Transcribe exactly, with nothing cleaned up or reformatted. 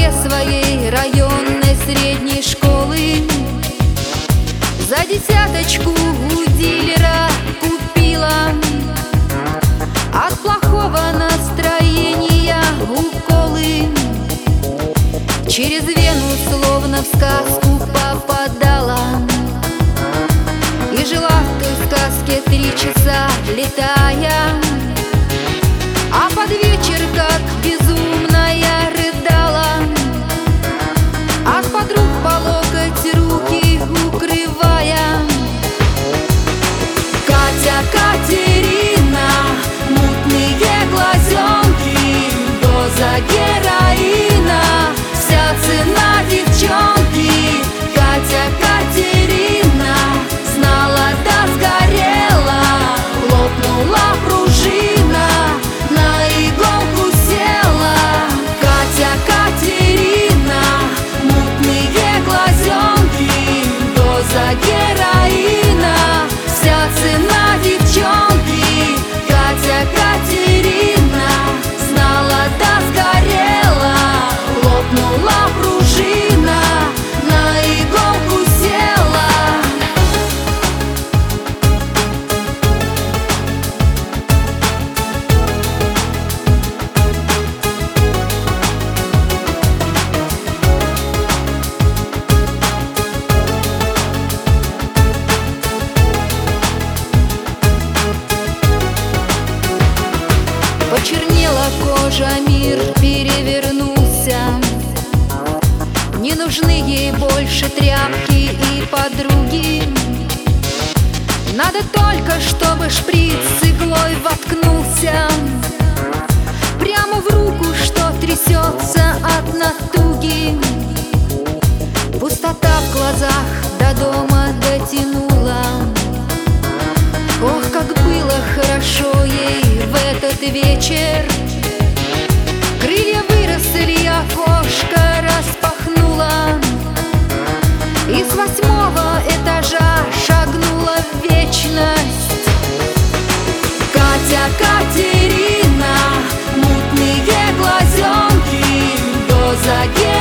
дворе своей районной средней школы за десяточку у дилера купила от плохого настроения уколы. Через вену словно в сказку попадала и жила в той сказке три часа летая, а под вечер как безумная рыдала, от подруг по локоть руки укрывая. Катя, Катерина, мутные глазенки, доза героина, вся цена девчонки. Катя, Катерина, знала да сгорела, лопнула пружина, на иголку села. Катя, Катерина, мутные глазенки, доза героина, вся цена девчонки. Катя, Катерина, знала да сгорела, лопнула пружина, на иголку села. Почернела кожа, мир перевернулся, не нужны ей больше тряпки и подруги. Надо только, чтобы шприц иглой воткнулся прямо в руку, что трясется от натуги. Пустота в глазах до дома дотянула. Ох, как было хорошо ей в этот вечер. Крылья выросли, окошко распахнула и с восьмого этажа шагнула в вечность. Катя, Катерина, мутные глазенки, доза героина,